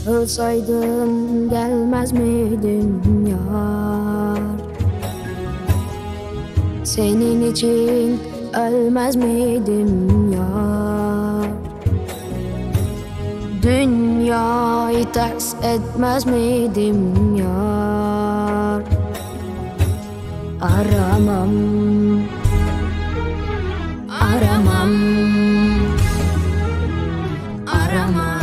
Ölsaydım gelmez miydim yar? Senin için ölmez miydim yar? Dünyayı ters etmez miydim yar? Aramam, aramam, aramam.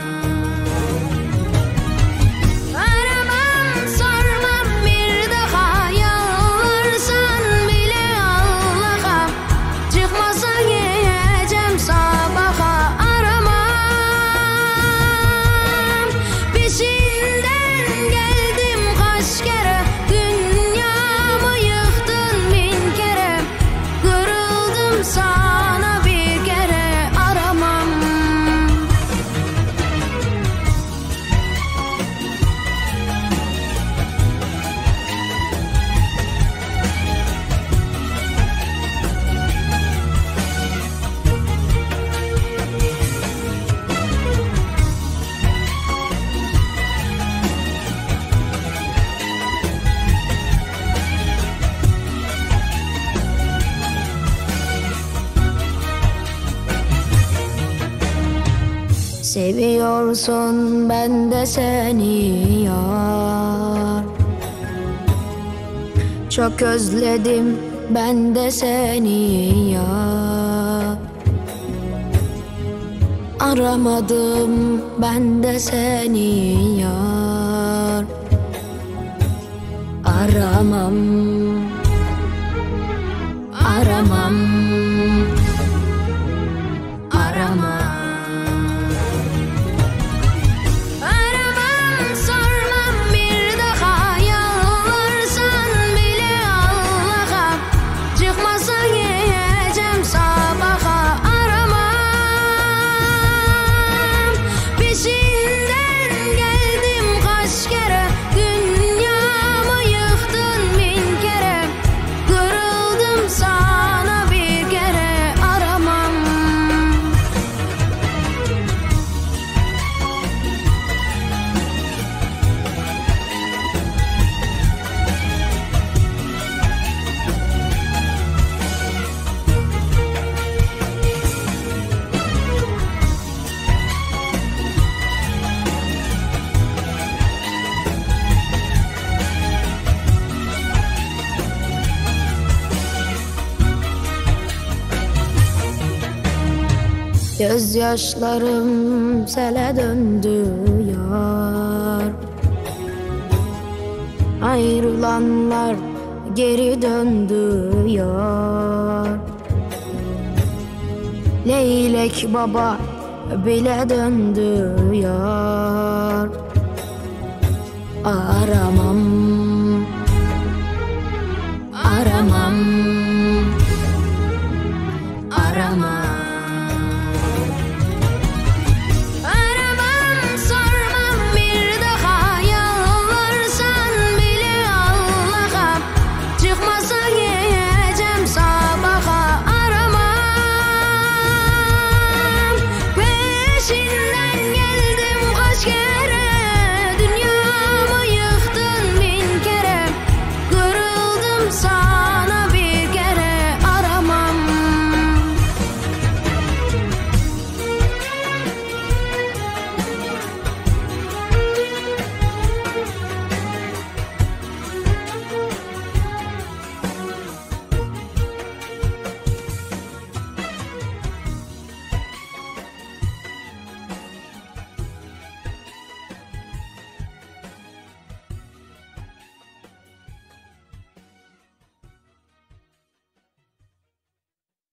Seviyorsun ben de seni yar. Çok özledim ben de seni yar. Aramadım ben de seni yar. Aramam, aramam, aramam. Gözyaşlarım sele döndü yar. Ayrılanlar geri döndü yar. Leylek baba bile döndü yar. Aramam,